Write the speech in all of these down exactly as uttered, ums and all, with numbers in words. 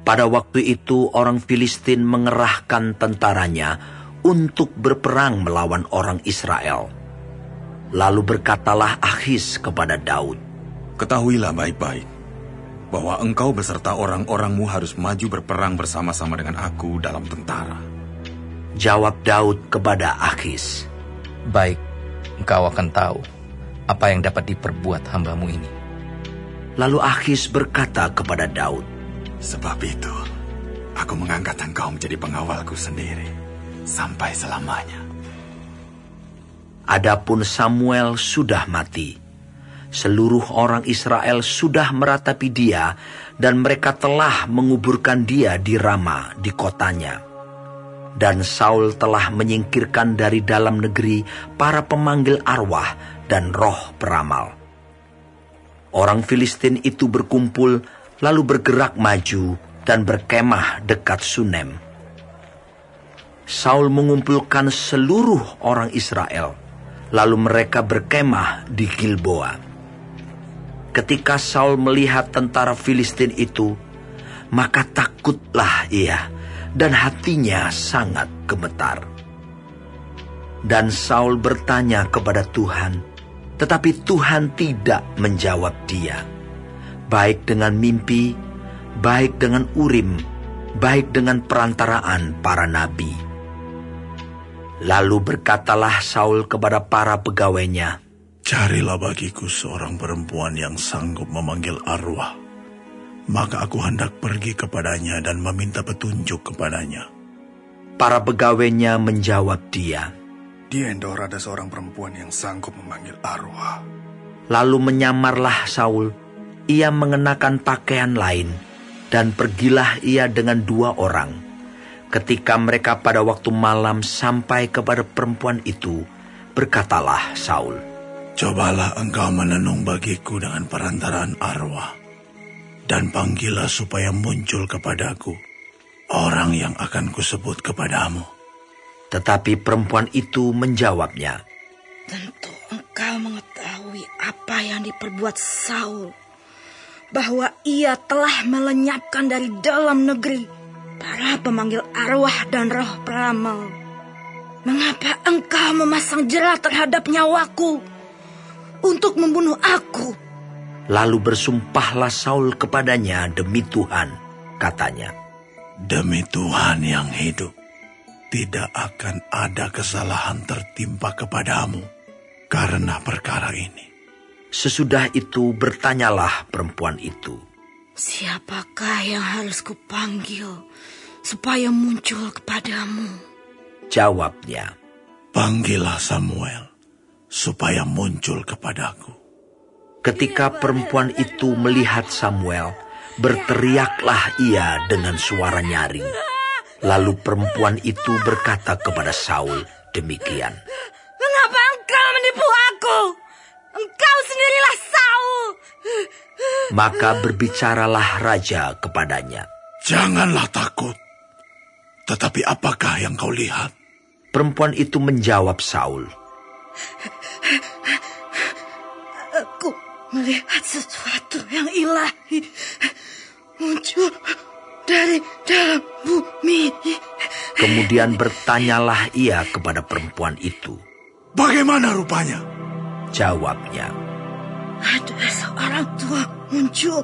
Pada waktu itu orang Filistin mengerahkan tentaranya untuk berperang melawan orang Israel. Lalu berkatalah Akhis kepada Daud, "Ketahuilah baik-baik bahwa engkau beserta orang-orangmu harus maju berperang bersama-sama dengan aku dalam tentara." Jawab Daud kepada Akhis, "Baik, engkau akan tahu apa yang dapat diperbuat hambamu ini." Lalu Akhis berkata kepada Daud, "Sebab itu, aku mengangkat engkau menjadi pengawalku sendiri sampai selamanya." Adapun Samuel sudah mati. Seluruh orang Israel sudah meratapi dia, dan mereka telah menguburkan dia di Rama, di kotanya. Dan Saul telah menyingkirkan dari dalam negeri para pemanggil arwah dan roh peramal. Orang Filistin itu berkumpul, lalu bergerak maju dan berkemah dekat Sunem. Saul mengumpulkan seluruh orang Israel, lalu mereka berkemah di Gilboa. Ketika Saul melihat tentara Filistin itu, maka takutlah ia, dan hatinya sangat gemetar. Dan Saul bertanya kepada Tuhan, tetapi Tuhan tidak menjawab dia, baik dengan mimpi, baik dengan Urim, baik dengan perantaraan para nabi. Lalu berkatalah Saul kepada para pegawainya, "Carilah bagiku seorang perempuan yang sanggup memanggil arwah, maka aku hendak pergi kepadanya dan meminta petunjuk kepadanya." Para pegawainya menjawab dia, "Di Endor ada seorang perempuan yang sanggup memanggil arwah." Lalu menyamarlah Saul, ia mengenakan pakaian lain, dan pergilah ia dengan dua orang. Ketika mereka pada waktu malam sampai kepada perempuan itu, berkatalah Saul, "Cobalah engkau menenung bagiku dengan perantaraan arwah, dan panggillah supaya muncul kepadaku orang yang akan kusebut kepadamu." Tetapi perempuan itu menjawabnya, "Tentu engkau mengetahui apa yang diperbuat Saul, bahwa ia telah melenyapkan dari dalam negeri para pemanggil arwah dan roh peramal. Mengapa engkau memasang jera terhadap nyawaku untuk membunuh aku?" Lalu bersumpahlah Saul kepadanya demi Tuhan, katanya, "Demi Tuhan yang hidup, tidak akan ada kesalahan tertimpa kepadamu karena perkara ini." Sesudah itu bertanyalah perempuan itu, "Siapakah yang harus kupanggil supaya muncul kepadamu?" Jawabnya, "Panggillah Samuel supaya muncul kepadaku." Ketika perempuan itu melihat Samuel, berteriaklah ia dengan suara nyaring. Lalu perempuan itu berkata kepada Saul demikian, "Mengapa engkau menipu aku? Engkau sendirilah Saul." Maka berbicaralah raja kepadanya, "Janganlah takut. Tetapi apakah yang kau lihat?" Perempuan itu menjawab Saul, "Aku melihat sesuatu yang ilahi muncul dari dalam bumi." Kemudian bertanyalah ia kepada perempuan itu, "Bagaimana rupanya?" Jawabnya, "Ada seorang tua muncul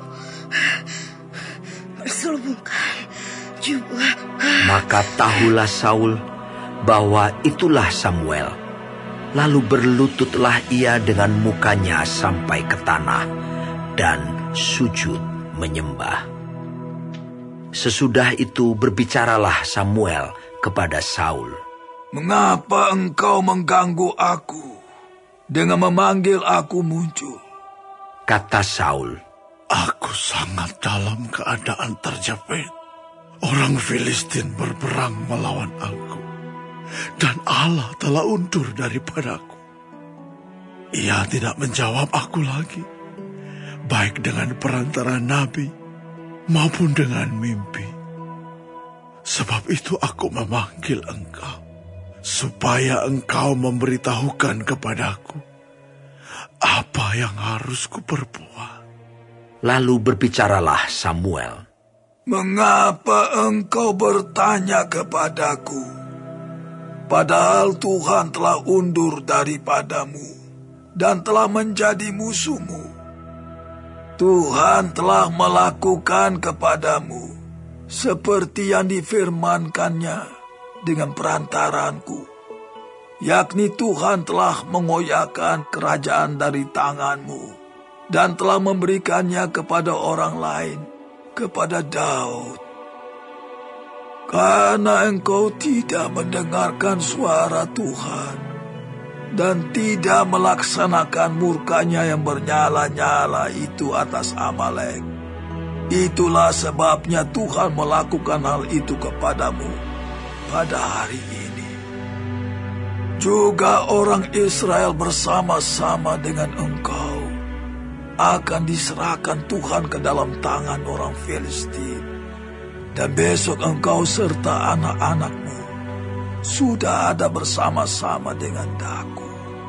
berselubungkan jubah." Maka tahulah Saul bahwa itulah Samuel. Lalu berlututlah ia dengan mukanya sampai ke tanah dan sujud menyembah. Sesudah itu berbicaralah Samuel kepada Saul, "Mengapa engkau mengganggu aku dengan memanggil aku muncul?" Kata Saul, "Aku sangat dalam keadaan terjepit. Orang Filistin berperang melawan aku, dan Allah telah undur daripadaku. Ia tidak menjawab aku lagi, baik dengan perantara nabi maupun dengan mimpi. Sebab itu aku memanggil engkau, supaya engkau memberitahukan kepadaku apa yang harus kuperbuat." Lalu berbicaralah Samuel, Mengapa engkau bertanya kepadaku? Padahal Tuhan telah undur daripadamu dan telah menjadi musuhmu. Tuhan telah melakukan kepadamu seperti yang difirmankannya dengan perantaranku, yakni Tuhan telah mengoyakkan kerajaan dari tanganmu dan telah memberikannya kepada orang lain, kepada Daud. Karena engkau tidak mendengarkan suara Tuhan dan tidak melaksanakan murkanya yang bernyala-nyala itu atas Amalek, itulah sebabnya Tuhan melakukan hal itu kepadamu pada hari ini. Juga orang Israel bersama-sama dengan engkau akan diserahkan Tuhan ke dalam tangan orang Filistin. Dan besok engkau serta anak-anakmu sudah ada bersama-sama dengan Daku.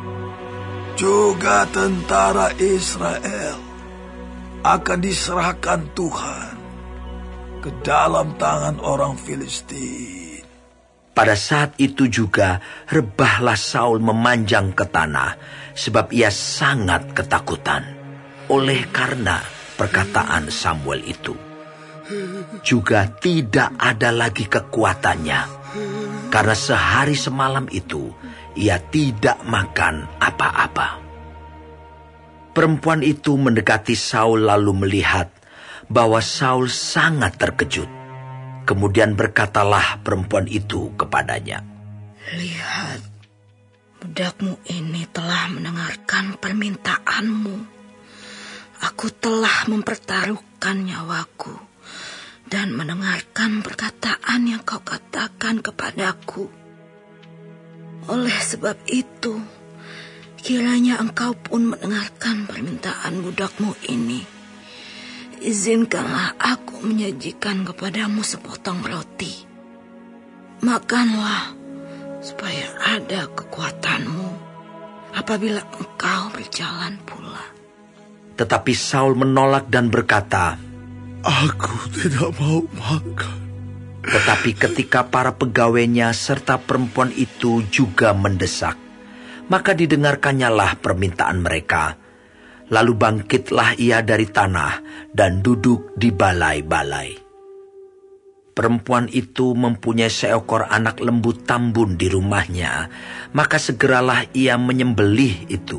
Juga tentara Israel akan diserahkan Tuhan ke dalam tangan orang Filistin. Pada saat itu juga rebahlah Saul memanjang ke tanah, sebab ia sangat ketakutan oleh karena perkataan Samuel itu. Juga tidak ada lagi kekuatannya, karena sehari semalam itu ia tidak makan apa-apa. Perempuan itu mendekati Saul lalu melihat bahwa Saul sangat terkejut. Kemudian berkatalah perempuan itu kepadanya, "Lihat, budakmu ini telah mendengarkan permintaanmu. Aku telah mempertaruhkan nyawaku dan mendengarkan perkataan yang kau katakan kepadaku. Oleh sebab itu, kiranya engkau pun mendengarkan permintaan budakmu ini. Izinkanlah aku menyajikan kepadamu sepotong roti. Makanlah, supaya ada kekuatanmu apabila engkau berjalan pula." Tetapi Saul menolak dan berkata, "Aku tidak mau makan." Tetapi ketika para pegawainya serta perempuan itu juga mendesak, maka didengarkannyalah permintaan mereka. Lalu bangkitlah ia dari tanah dan duduk di balai-balai. Perempuan itu mempunyai seekor anak lembu tambun di rumahnya, maka segeralah ia menyembelih itu.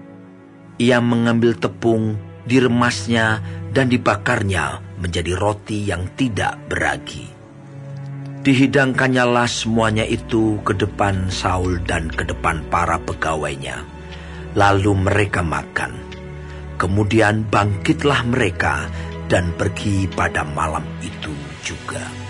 Ia mengambil tepung, diremasnya, dan dibakarnya menjadi roti yang tidak beragi. Dihidangkannyalah semuanya itu ke depan Saul dan ke depan para pegawainya. Lalu mereka makan. Kemudian bangkitlah mereka dan pergi pada malam itu juga.